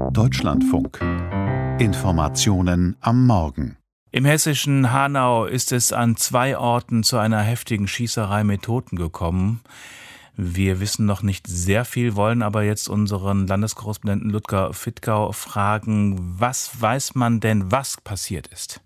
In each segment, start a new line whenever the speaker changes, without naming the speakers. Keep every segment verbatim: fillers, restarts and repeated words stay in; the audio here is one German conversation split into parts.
Deutschlandfunk. Informationen am Morgen.
Im hessischen Hanau ist es an zwei Orten zu einer heftigen Schießerei mit Toten gekommen. Wir wissen noch nicht sehr viel, wollen aber jetzt unseren Landeskorrespondenten Ludger Fittgau fragen, was weiß man denn, was passiert ist?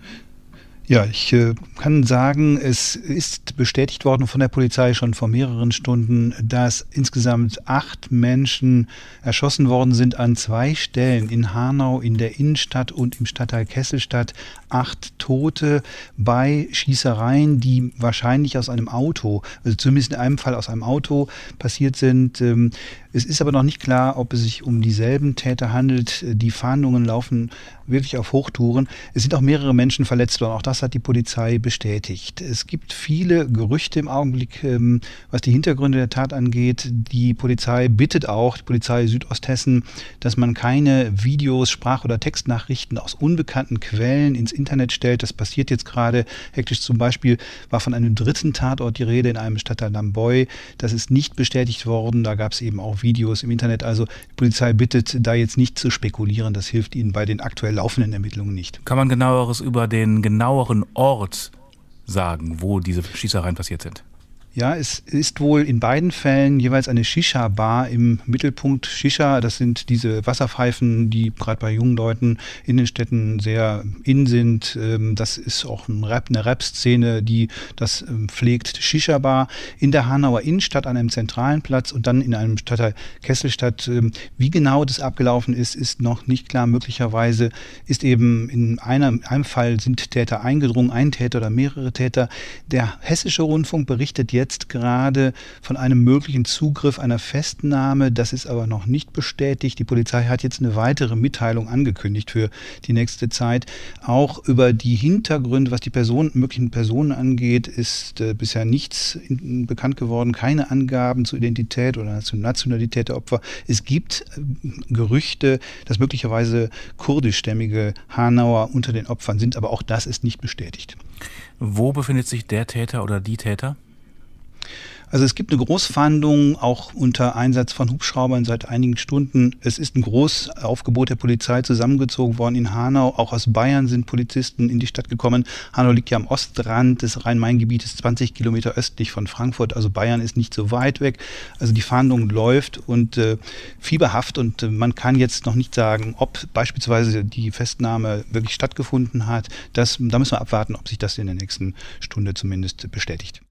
Ja, ich äh, kann sagen, es ist bestätigt worden von der Polizei schon vor mehreren Stunden, dass insgesamt acht Menschen erschossen worden sind an zwei Stellen in Hanau, in der Innenstadt und im Stadtteil Kesselstadt. Acht Tote bei Schießereien, die wahrscheinlich aus einem Auto, also zumindest in einem Fall aus einem Auto passiert sind. Ähm, es ist aber noch nicht klar, ob es sich um dieselben Täter handelt. Die Fahndungen laufen wirklich auf Hochtouren. Es sind auch mehrere Menschen verletzt worden. Auch das hat die Polizei bestätigt. Es gibt viele Gerüchte im Augenblick, was die Hintergründe der Tat angeht. Die Polizei bittet auch, die Polizei Südosthessen, dass man keine Videos, Sprach- oder Textnachrichten aus unbekannten Quellen ins Internet stellt. Das passiert jetzt gerade hektisch. Zum Beispiel war von einem dritten Tatort die Rede in einem Stadtteil Lamboy. Das ist nicht bestätigt worden. Da gab es eben auch Videos im Internet. Also die Polizei bittet, da jetzt nicht zu spekulieren. Das hilft ihnen bei den aktuell laufenden Ermittlungen nicht.
Kann man genaueres über den genaueren Ort sagen, wo diese Schießereien passiert sind?
Ja, es ist wohl in beiden Fällen jeweils eine Shisha-Bar im Mittelpunkt. Shisha, das sind diese Wasserpfeifen, die gerade bei jungen Leuten in den Städten sehr in sind. Das ist auch ein Rap, eine Rap-Szene, die das pflegt. Shisha-Bar in der Hanauer Innenstadt an einem zentralen Platz und dann in einem Stadtteil Kesselstadt. Wie genau das abgelaufen ist, ist noch nicht klar. Möglicherweise ist eben in einem, einem Fall sind Täter eingedrungen, ein Täter oder mehrere Täter. Der Hessische Rundfunk berichtet jetzt, Jetzt gerade von einem möglichen Zugriff einer Festnahme. Das ist aber noch nicht bestätigt. Die Polizei hat jetzt eine weitere Mitteilung angekündigt für die nächste Zeit. Auch über die Hintergründe, was die Personen, möglichen Personen angeht, ist äh, bisher nichts in, bekannt geworden. Keine Angaben zur Identität oder zur Nationalität der Opfer. Es gibt äh, Gerüchte, dass möglicherweise kurdischstämmige Hanauer unter den Opfern sind, aber auch das ist nicht bestätigt.
Wo befindet sich der Täter oder die Täter?
Also es gibt eine Großfahndung, auch unter Einsatz von Hubschraubern seit einigen Stunden. Es ist ein Großaufgebot der Polizei zusammengezogen worden in Hanau. Auch aus Bayern sind Polizisten in die Stadt gekommen. Hanau liegt ja am Ostrand des Rhein-Main-Gebietes, zwanzig Kilometer östlich von Frankfurt. Also Bayern ist nicht so weit weg. Also die Fahndung läuft und äh, fieberhaft. Und äh, man kann jetzt noch nicht sagen, ob beispielsweise die Festnahme wirklich stattgefunden hat. Das, da müssen wir abwarten, ob sich das in der nächsten Stunde zumindest bestätigt.